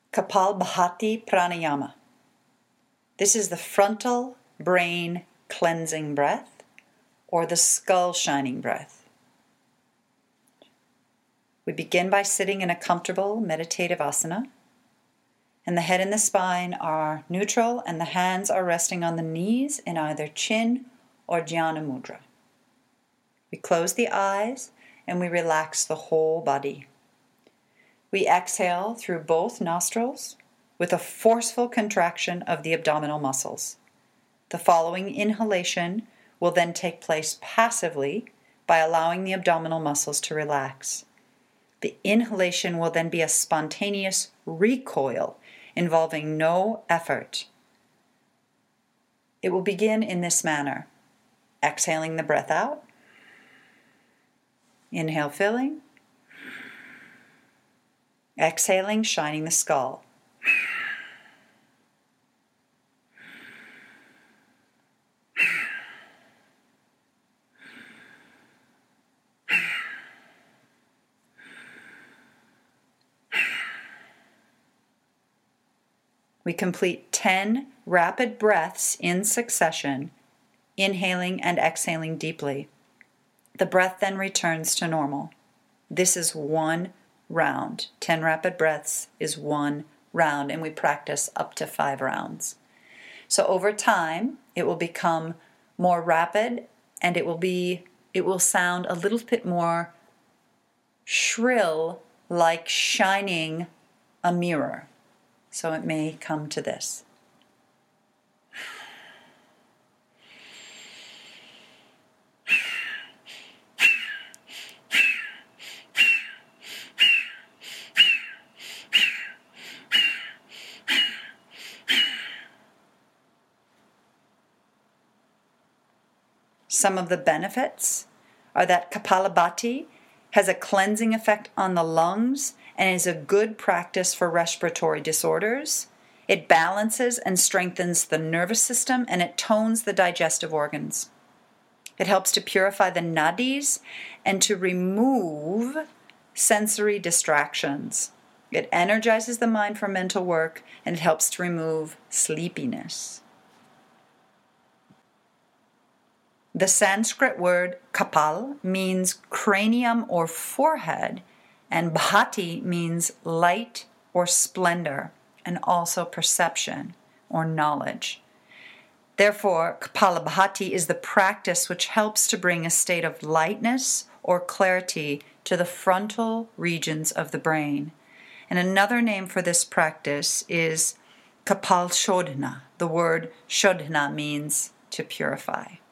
Kapalbhati Pranayama. This is the frontal brain cleansing breath, or the skull shining breath. We begin by sitting in a comfortable meditative asana, and the head and the spine are neutral, and the hands are resting on the knees in either chin or Dhyana Mudra. We close the eyes and we relax the whole body. We exhale through both nostrils with a forceful contraction of the abdominal muscles. The following inhalation will then take place passively by allowing the abdominal muscles to relax. The inhalation will then be a spontaneous recoil involving no effort. It will begin in this manner. Exhaling the breath out. Inhale, filling. Exhaling, shining the skull. We complete 10 rapid breaths in succession, inhaling and exhaling deeply. The breath then returns to normal. This is one round. 10 rapid breaths is one round, and we practice up to 5 rounds. So over time, it will become more rapid, and it will sound a little bit more shrill, like shining a mirror. So it may come to this. Some of the benefits are that Kapalabhati has a cleansing effect on the lungs and is a good practice for respiratory disorders. It balances and strengthens the nervous system, and it tones the digestive organs. It helps to purify the nadis and to remove sensory distractions. It energizes the mind for mental work, and it helps to remove sleepiness. The Sanskrit word kapal means cranium or forehead, and bhati means light or splendor, and also perception or knowledge. Therefore, Kapalabhati is the practice which helps to bring a state of lightness or clarity to the frontal regions of the brain. And another name for this practice is Kapal Shodhana. The word Shodhana means to purify.